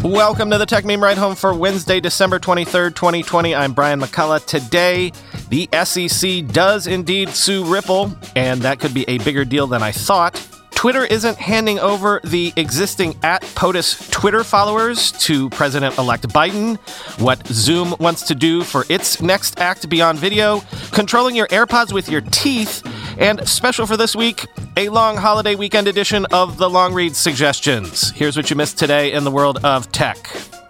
Welcome to the Tech Meme Ride Home for Wednesday, December 23rd, 2020. I'm Brian McCullough. Today, the SEC does indeed sue Ripple, and that could be a bigger deal than I thought. Twitter isn't handing over the existing @POTUS Twitter followers to President-elect Biden. What Zoom wants to do for its next act beyond video. Controlling your AirPods with your teeth. And special for this week, a long holiday weekend edition of the Long Read Suggestions. Here's what you missed today in the world of tech.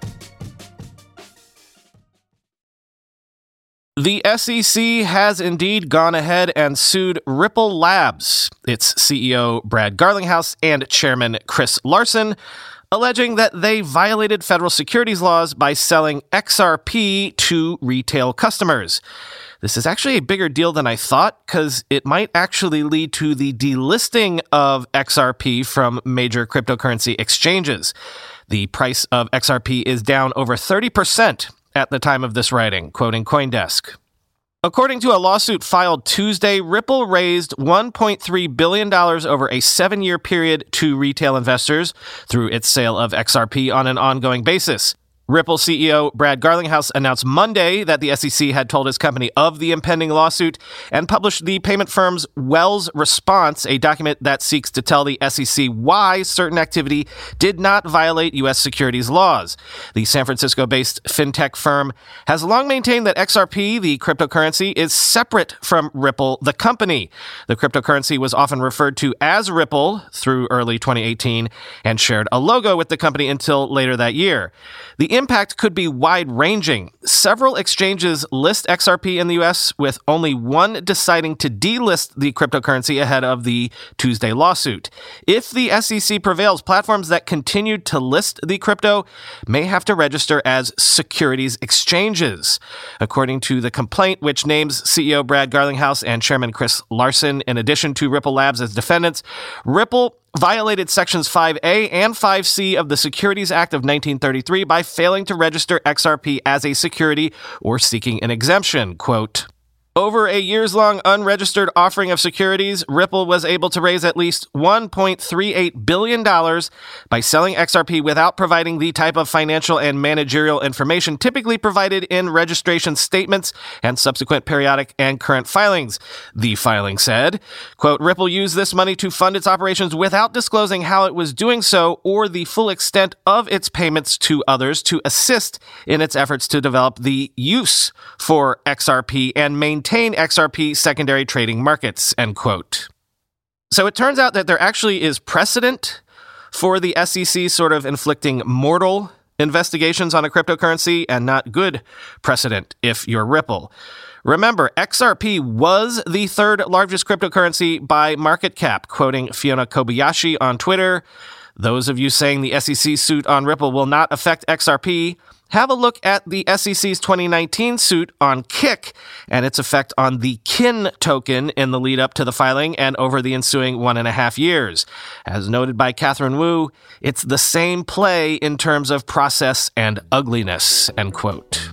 The SEC has indeed gone ahead and sued Ripple Labs, its CEO Brad Garlinghouse and chairman Chris Larsen, alleging that they violated federal securities laws by selling XRP to retail customers. This is actually a bigger deal than I thought, because it might actually lead to the delisting of XRP from major cryptocurrency exchanges. The price of XRP is down over 30% at the time of this writing, quoting CoinDesk. According to a lawsuit filed Tuesday, Ripple raised $1.3 billion over a 7-year period to retail investors through its sale of XRP on an ongoing basis. Ripple CEO Brad Garlinghouse announced Monday that the SEC had told his company of the impending lawsuit and published the payment firm's Wells response, a document that seeks to tell the SEC why certain activity did not violate U.S. securities laws. The San Francisco-based fintech firm has long maintained that XRP, the cryptocurrency, is separate from Ripple, the company. The cryptocurrency was often referred to as Ripple through early 2018 and shared a logo with the company until later that year. The impact could be wide-ranging. Several exchanges list XRP in the U.S., with only one deciding to delist the cryptocurrency ahead of the Tuesday lawsuit. If the SEC prevails, platforms that continue to list the crypto may have to register as securities exchanges. According to the complaint, which names CEO Brad Garlinghouse and chairman Chris Larsen in addition to Ripple Labs as defendants, Ripple violated Sections 5A and 5C of the Securities Act of 1933 by failing to register XRP as a security or seeking an exemption. Quote, over a years-long unregistered offering of securities, Ripple was able to raise at least $1.38 billion by selling XRP without providing the type of financial and managerial information typically provided in registration statements and subsequent periodic and current filings. The filing said, quote, Ripple used this money to fund its operations without disclosing how it was doing so or the full extent of its payments to others to assist in its efforts to develop the use for XRP and maintain XRP secondary trading markets, end quote. So it turns out that there actually is precedent for the SEC sort of inflicting mortal investigations on a cryptocurrency and not good precedent if you're Ripple. Remember, XRP was the third largest cryptocurrency by market cap, quoting Fiona Kobayashi on Twitter. Those of you saying the SEC suit on Ripple will not affect XRP, have a look at the SEC's 2019 suit on Kik and its effect on the KIN token in the lead up to the filing and over the ensuing 1.5 years. As noted by Catherine Wu, it's the same play in terms of process and ugliness, end quote.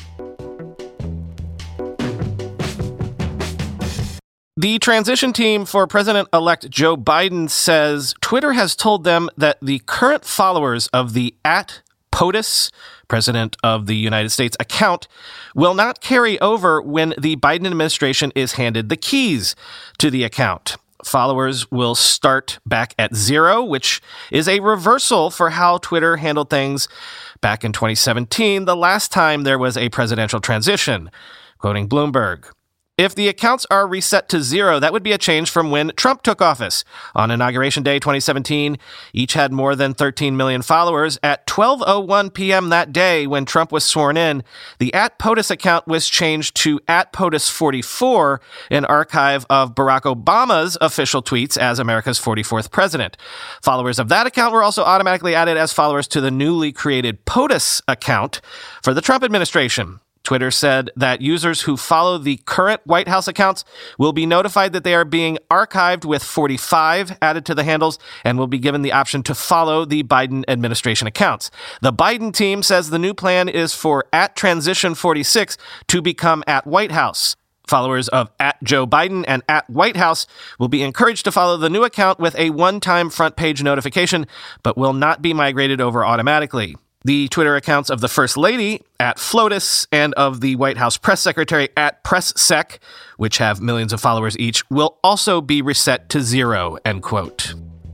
The transition team for President-elect Joe Biden says Twitter has told them that the current followers of the @POTUS, President of the United States account, will not carry over when the Biden administration is handed the keys to the account. Followers will start back at 0, which is a reversal for how Twitter handled things back in 2017, the last time there was a presidential transition, quoting Bloomberg. If the accounts are reset to 0, that would be a change from when Trump took office. On Inauguration Day 2017, each had more than 13 million followers. At 12:01 p.m. that day, when Trump was sworn in, the @POTUS account was changed to @POTUS44, an archive of Barack Obama's official tweets as America's 44th president. Followers of that account were also automatically added as followers to the newly created POTUS account for the Trump administration. Twitter said that users who follow the current White House accounts will be notified that they are being archived with 45 added to the handles and will be given the option to follow the Biden administration accounts. The Biden team says the new plan is for @Transition46 to become @White-House. Followers of @Joe Biden and @White-House will be encouraged to follow the new account with a one-time front page notification, but will not be migrated over automatically. The Twitter accounts of the First Lady at FLOTUS and of the White House press secretary at PressSec, which have millions of followers each, will also be reset to 0, end quote.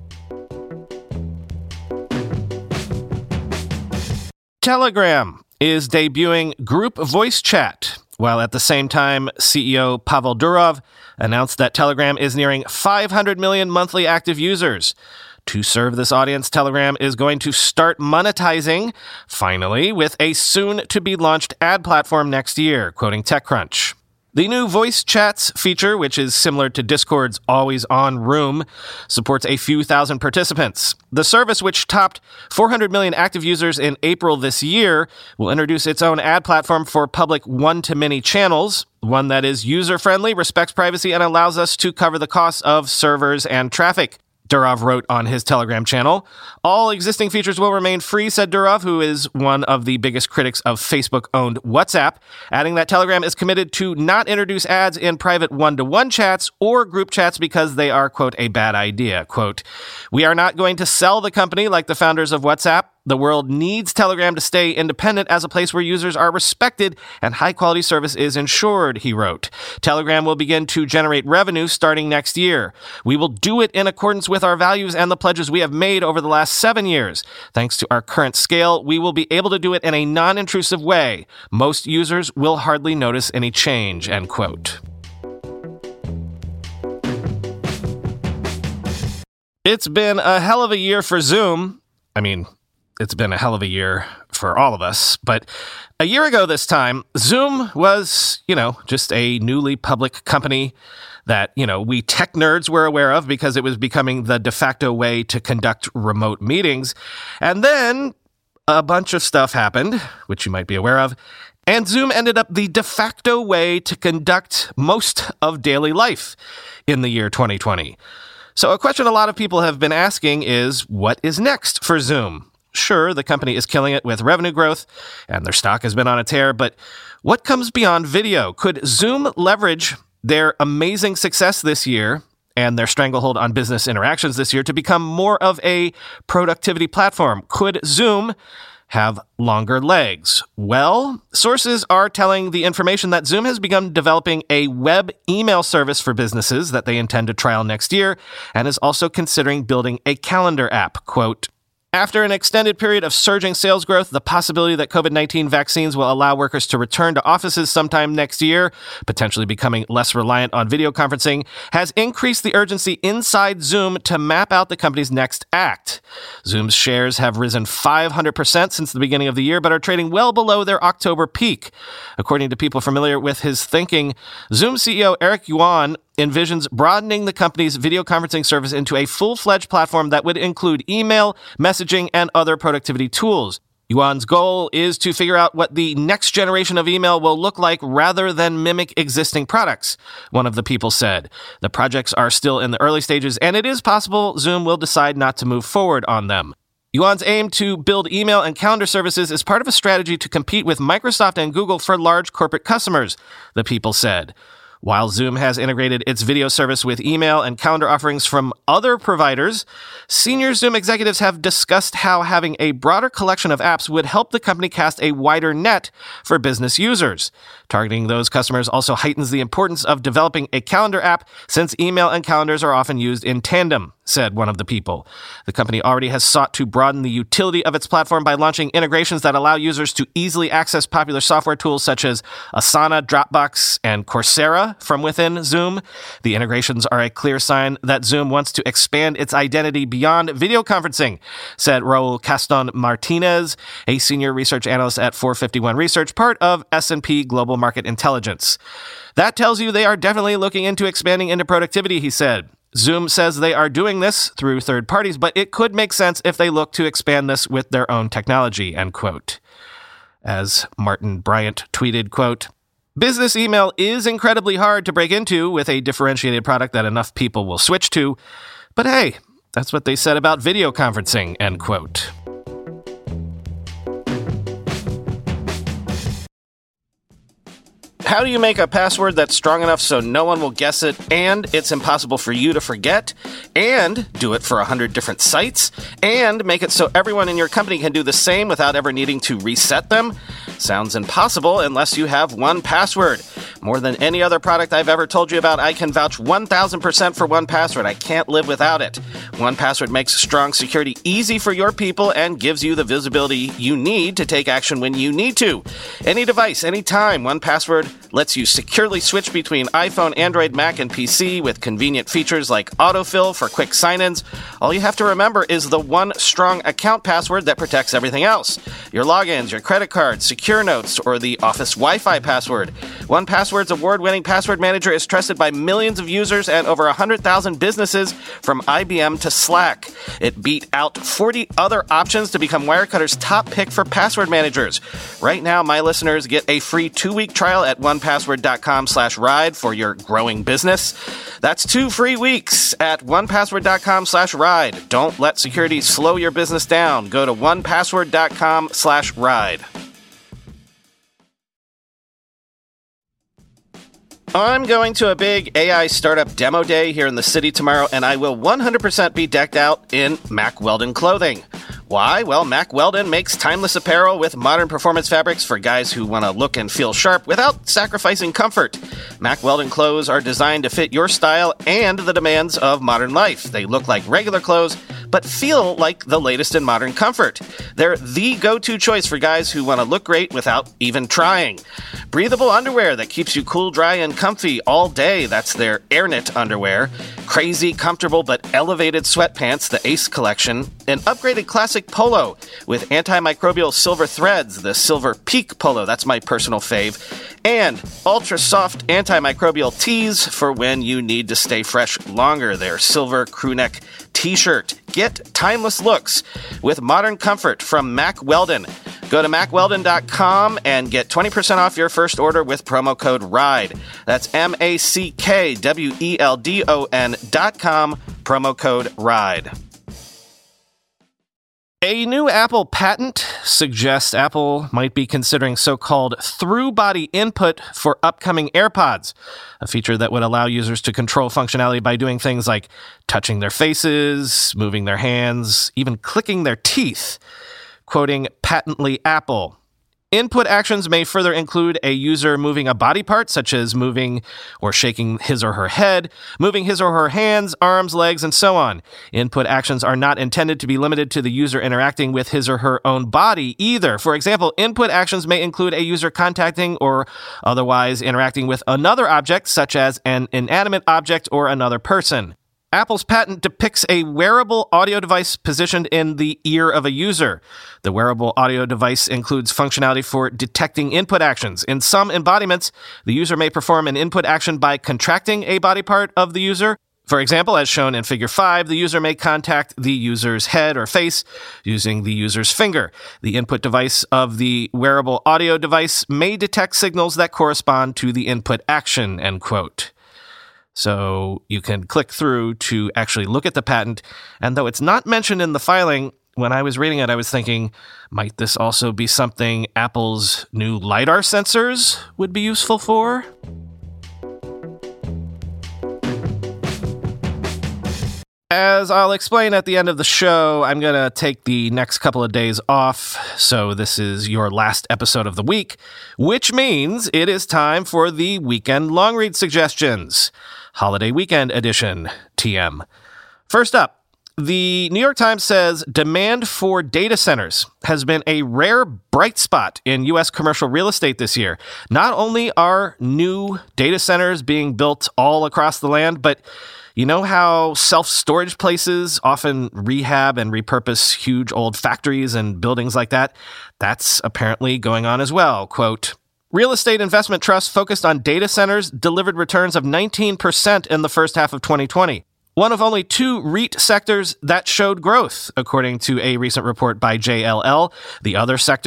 Telegram is debuting group voice chat, while at the same time, CEO Pavel Durov announced that Telegram is nearing 500 million monthly active users. To serve this audience, Telegram is going to start monetizing, finally, with a soon-to-be-launched ad platform next year, quoting TechCrunch. The new voice chats feature, which is similar to Discord's always-on room, supports a few thousand participants. The service, which topped 400 million active users in April this year, will introduce its own ad platform for public one-to-many channels, one that is user-friendly, respects privacy, and allows us to cover the costs of servers and traffic. Durov wrote on his Telegram channel. All existing features will remain free, said Durov, who is one of the biggest critics of Facebook-owned WhatsApp, adding that Telegram is committed to not introduce ads in private one-to-one chats or group chats because they are, quote, a bad idea. Quote, "We are not going to sell the company like the founders of WhatsApp. The world needs Telegram to stay independent as a place where users are respected and high-quality service is ensured," he wrote. "Telegram will begin to generate revenue starting next year. We will do it in accordance with our values and the pledges we have made over the last 7 years. Thanks to our current scale, we will be able to do it in a non-intrusive way. Most users will hardly notice any change," end quote. It's been a hell of a year for Zoom. I mean, it's been a hell of a year for all of us. But a year ago this time, Zoom was, just a newly public company that, we tech nerds were aware of because it was becoming the de facto way to conduct remote meetings. And then a bunch of stuff happened, which you might be aware of, and Zoom ended up the de facto way to conduct most of daily life in the year 2020. So a question a lot of people have been asking is, what is next for Zoom? Sure, the company is killing it with revenue growth, and their stock has been on a tear, but what comes beyond video? Could Zoom leverage their amazing success this year and their stranglehold on business interactions this year to become more of a productivity platform? Could Zoom have longer legs? Well, sources are telling the information that Zoom has begun developing a web email service for businesses that they intend to trial next year, and is also considering building a calendar app. Quote, "After an extended period of surging sales growth, the possibility that COVID-19 vaccines will allow workers to return to offices sometime next year, potentially becoming less reliant on video conferencing, has increased the urgency inside Zoom to map out the company's next act. Zoom's shares have risen 500% since the beginning of the year, but are trading well below their October peak. According to people familiar with his thinking, Zoom CEO Eric Yuan envisions broadening the company's video conferencing service into a full-fledged platform that would include email, messaging, and other productivity tools. Yuan's goal is to figure out what the next generation of email will look like rather than mimic existing products," one of the people said. "The projects are still in the early stages, and it is possible Zoom will decide not to move forward on them. Yuan's aim to build email and calendar services is part of a strategy to compete with Microsoft and Google for large corporate customers," the people said. While Zoom has integrated its video service with email and calendar offerings from other providers, senior Zoom executives have discussed how having a broader collection of apps would help the company cast a wider net for business users. Targeting those customers also heightens the importance of developing a calendar app, since email and calendars are often used in tandem, said one of the people. The company already has sought to broaden the utility of its platform by launching integrations that allow users to easily access popular software tools such as Asana, Dropbox, and Coursera from within Zoom. The integrations are a clear sign that Zoom wants to expand its identity beyond video conferencing, said Raul Caston Martinez, a senior research analyst at 451 Research, part of S&P Global Market Intelligence. "That tells you they are definitely looking into expanding into productivity," he said. Zoom says they are doing this through third parties, but it could make sense if they look to expand this with their own technology, end quote. As Martin Bryant tweeted, quote, "Business email is incredibly hard to break into with a differentiated product that enough people will switch to. But hey, that's what they said about video conferencing," end quote. How do you make a password that's strong enough so no one will guess it, and it's impossible for you to forget, and do it for 100 different sites, and make it so everyone in your company can do the same without ever needing to reset them? Sounds impossible unless you have 1Password. More than any other product I've ever told you about, I can vouch 1,000% for 1Password. I can't live without it. 1Password makes strong security easy for your people and gives you the visibility you need to take action when you need to. Any device, anytime, 1Password lets you securely switch between iPhone, Android, Mac, and PC with convenient features like autofill for quick sign-ins. All you have to remember is the one strong account password that protects everything else. Your logins, your credit cards, secure notes, or the Office Wi-Fi password. 1Password's award-winning password manager is trusted by millions of users and over 100,000 businesses from IBM to Slack. It beat out 40 other options to become Wirecutter's top pick for password managers. Right now, my listeners get a free 2-week trial at onepassword.com/ride for your growing business. That's 2 free weeks at onepassword.com/ride. Don't let security slow your business down. Go to onepassword.com/ride. I'm going to a big AI startup demo day here in the city tomorrow, and I will 100% be decked out in Mack Weldon clothing. Why? Well, Mack Weldon makes timeless apparel with modern performance fabrics for guys who want to look and feel sharp without sacrificing comfort. Mack Weldon clothes are designed to fit your style and the demands of modern life. They look like regular clothes, but feel like the latest in modern comfort. They're the go-to choice for guys who want to look great without even trying. Breathable underwear that keeps you cool, dry, and comfy all day. That's their AirKnit underwear. Crazy, comfortable, but elevated sweatpants, the Ace collection. An upgraded classic polo with antimicrobial silver threads, the Silver Peak polo. That's my personal fave. And ultra-soft antimicrobial tees for when you need to stay fresh longer. Their silver crewneck t-shirt. Get timeless looks with modern comfort from Mack Weldon. Go to MackWeldon.com and get 20% off your first order with promo code RIDE. That's MackWeldon.com, promo code RIDE. A new Apple patent suggests Apple might be considering so-called through-body input for upcoming AirPods, a feature that would allow users to control functionality by doing things like touching their faces, moving their hands, even clicking their teeth. Quoting Patently Apple, input actions may further include a user moving a body part, such as moving or shaking his or her head, moving his or her hands, arms, legs, and so on. Input actions are not intended to be limited to the user interacting with his or her own body either. For example, input actions may include a user contacting or otherwise interacting with another object, such as an inanimate object or another person. Apple's patent depicts a wearable audio device positioned in the ear of a user. The wearable audio device includes functionality for detecting input actions. In some embodiments, the user may perform an input action by contracting a body part of the user. For example, as shown in Figure 5, the user may contact the user's head or face using the user's finger. The input device of the wearable audio device may detect signals that correspond to the input action, end quote. So you can click through to actually look at the patent. And though it's not mentioned in the filing, when I was reading it, I was thinking, might this also be something Apple's new LiDAR sensors would be useful for? As I'll explain at the end of the show, I'm going to take the next couple of days off, so this is your last episode of the week, which means it is time for the Weekend Long Read Suggestions. Holiday Weekend Edition, TM. First up, the New York Times says demand for data centers has been a rare bright spot in U.S. commercial real estate this year. Not only are new data centers being built all across the land, but you know how self-storage places often rehab and repurpose huge old factories and buildings like that? That's apparently going on as well. Quote, real estate investment trusts focused on data centers delivered returns of 19% in the first half of 2020. One of only 2 REIT sectors that showed growth, according to a recent report by JLL. The other sector,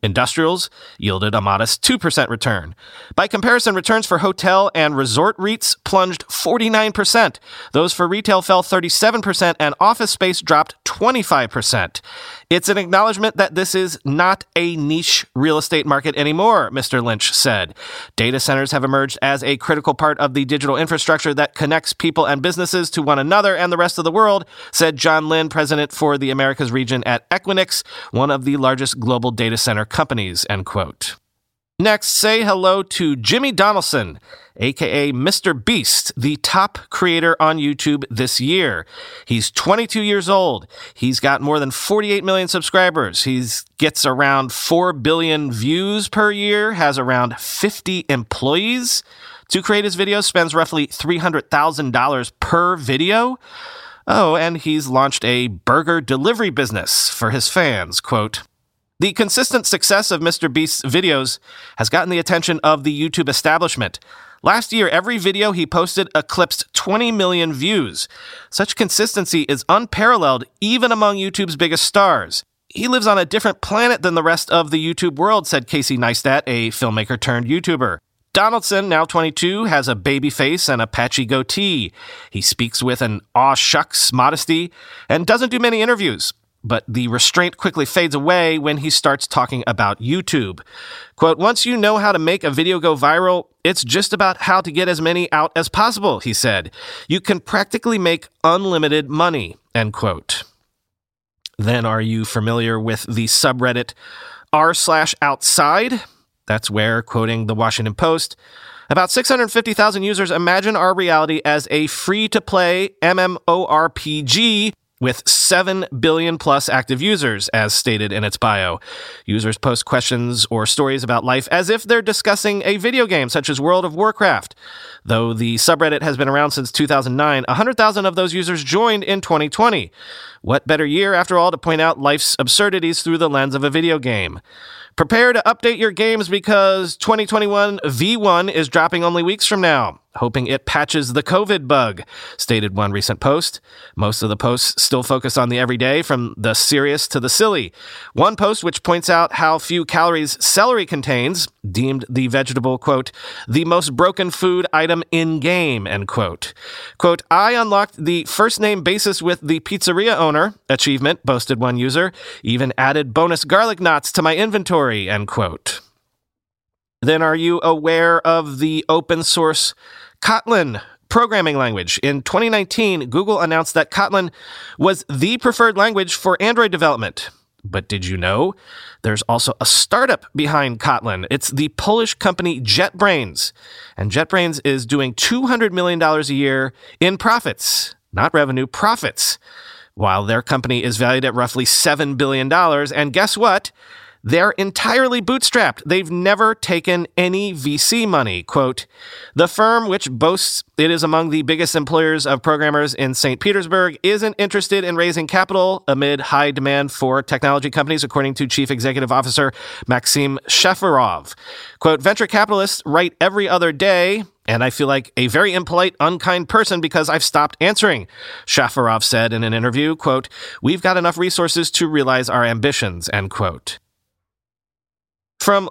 Industrials yielded a modest 2% return. By comparison, returns for hotel and resort REITs plunged 49%. Those for retail fell 37%, and office space dropped 25%. It's an acknowledgement that this is not a niche real estate market anymore, Mr. Lynch said. Data centers have emerged as a critical part of the digital infrastructure that connects people and businesses to one another and the rest of the world, said John Lynn, president for the Americas region at Equinix, one of the largest global data center companies, end quote. Next, say hello to Jimmy Donaldson, aka Mr. Beast, the top creator on YouTube this year. He's 22 years old. He's got more than 48 million subscribers. He gets around 4 billion views per year, has around 50 employees. To create his videos, spends roughly $300,000 per video. Oh, and he's launched a burger delivery business for his fans, quote. The consistent success of Mr. Beast's videos has gotten the attention of the YouTube establishment. Last year, every video he posted eclipsed 20 million views. Such consistency is unparalleled even among YouTube's biggest stars. He lives on a different planet than the rest of the YouTube world, said Casey Neistat, a filmmaker turned YouTuber. Donaldson, now 22, has a baby face and a patchy goatee. He speaks with an aw shucks modesty and doesn't do many interviews. But the restraint quickly fades away when he starts talking about YouTube. Quote, once you know how to make a video go viral, it's just about how to get as many out as possible, he said. You can practically make unlimited money, end quote. Then are you familiar with the subreddit r/outside? That's where, quoting the Washington Post, about 650,000 users imagine our reality as a free-to-play MMORPG with 7 billion plus active users, as stated in its bio. Users post questions or stories about life as if they're discussing a video game, such as World of Warcraft. Though the subreddit has been around since 2009, 100,000 of those users joined in 2020. What better year, after all, to point out life's absurdities through the lens of a video game? Prepare to update your games because 2021 V1 is dropping only weeks from now, hoping it patches the COVID bug, stated one recent post. Most of the posts still focus on the everyday, from the serious to the silly. One post which points out how few calories celery contains deemed the vegetable, quote, the most broken food item in-game, end quote. Quote, I unlocked the first-name basis with the pizzeria owner, achievement, boasted one user, even added bonus garlic knots to my inventory, end quote. Then are you aware of the open source Kotlin programming language? In 2019, Google announced that Kotlin was the preferred language for Android development. But did you know there's also a startup behind Kotlin? It's the Polish company JetBrains. And JetBrains is doing $200 million a year in profits, not revenue, profits, while their company is valued at roughly $7 billion. And guess what? They're entirely bootstrapped. They've never taken any VC money. Quote, the firm, which boasts it is among the biggest employers of programmers in St. Petersburg, isn't interested in raising capital amid high demand for technology companies, according to Chief Executive Officer Maxim Shafarov. Quote, venture capitalists write every other day, and I feel like a very impolite, unkind person because I've stopped answering, Shafarov said in an interview. Quote, we've got enough resources to realize our ambitions, end quote. From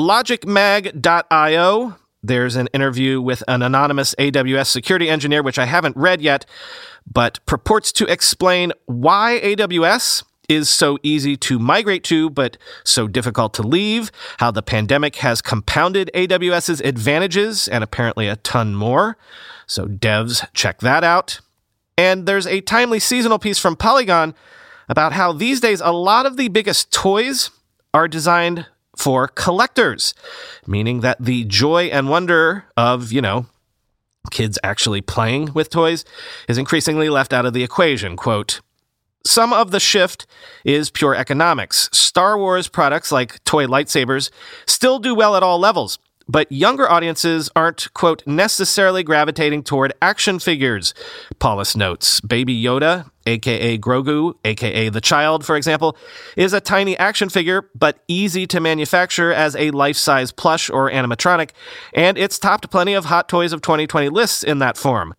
logicmag.io, there's an interview with an anonymous AWS security engineer, which I haven't read yet, but purports to explain why AWS is so easy to migrate to, but so difficult to leave, how the pandemic has compounded AWS's advantages, and apparently a ton more. So devs, check that out. And there's a timely seasonal piece from Polygon about how these days a lot of the biggest toys are designed for collectors, meaning that the joy and wonder of, kids actually playing with toys is increasingly left out of the equation. Quote, some of the shift is pure economics. Star Wars products like toy lightsabers still do well at all levels, but younger audiences aren't, quote, necessarily gravitating toward action figures, Paulus notes. Baby Yoda, a.k.a. Grogu, a.k.a. the Child, for example, is a tiny action figure, but easy to manufacture as a life-size plush or animatronic, and it's topped plenty of Hot Toys of 2020 lists in that form.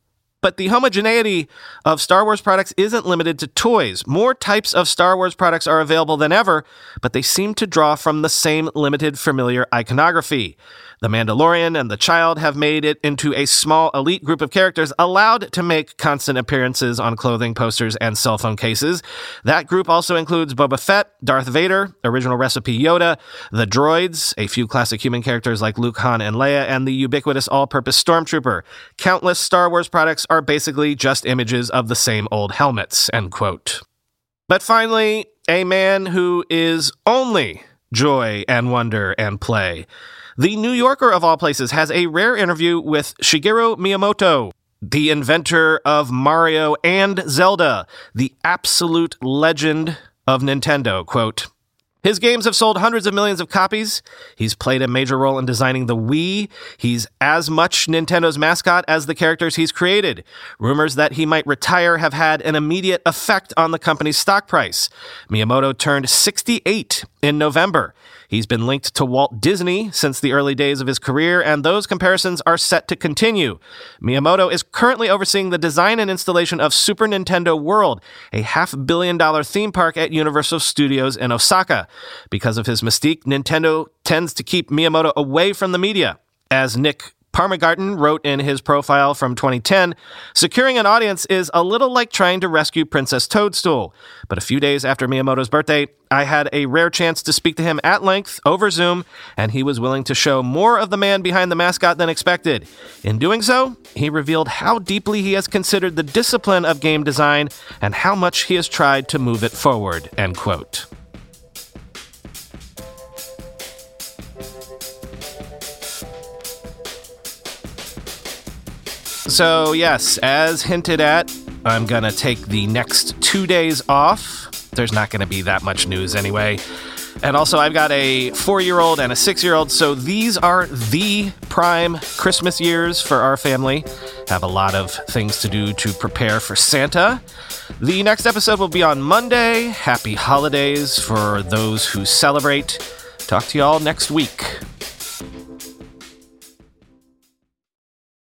But the homogeneity of Star Wars products isn't limited to toys. More types of Star Wars products are available than ever, but they seem to draw from the same limited familiar iconography. The Mandalorian and the Child have made it into a small elite group of characters allowed to make constant appearances on clothing, posters, and cell phone cases. That group also includes Boba Fett, Darth Vader, Original Recipe Yoda, the droids, a few classic human characters like Luke, Han, and Leia, and the ubiquitous all-purpose Stormtrooper. Countless Star Wars products are basically just images of the same old helmets, end quote. But finally, a man who is only joy and wonder and play. The New Yorker, of all places, has a rare interview with Shigeru Miyamoto, the inventor of Mario and Zelda, the absolute legend of Nintendo. Quote, his games have sold hundreds of millions of copies. He's played a major role in designing the Wii. He's as much Nintendo's mascot as the characters he's created. Rumors that he might retire have had an immediate effect on the company's stock price. Miyamoto turned 68 in November. He's been linked to Walt Disney since the early days of his career, and those comparisons are set to continue. Miyamoto is currently overseeing the design and installation of Super Nintendo World, a $500 million theme park at Universal Studios in Osaka. Because of his mystique, Nintendo tends to keep Miyamoto away from the media. As Nick Parmagarten wrote in his profile from 2010, securing an audience is a little like trying to rescue Princess Toadstool. But a few days after Miyamoto's birthday, I had a rare chance to speak to him at length over Zoom, and he was willing to show more of the man behind the mascot than expected. In doing so, he revealed how deeply he has considered the discipline of game design and how much he has tried to move it forward, end quote. So yes, as hinted at, I'm going to take the next 2 days off. There's not going to be that much news anyway. And also, I've got a 4-year-old and a 6-year-old, so these are the prime Christmas years for our family. Have a lot of things to do to prepare for Santa. The next episode will be on Monday. Happy holidays for those who celebrate. Talk to you all next week.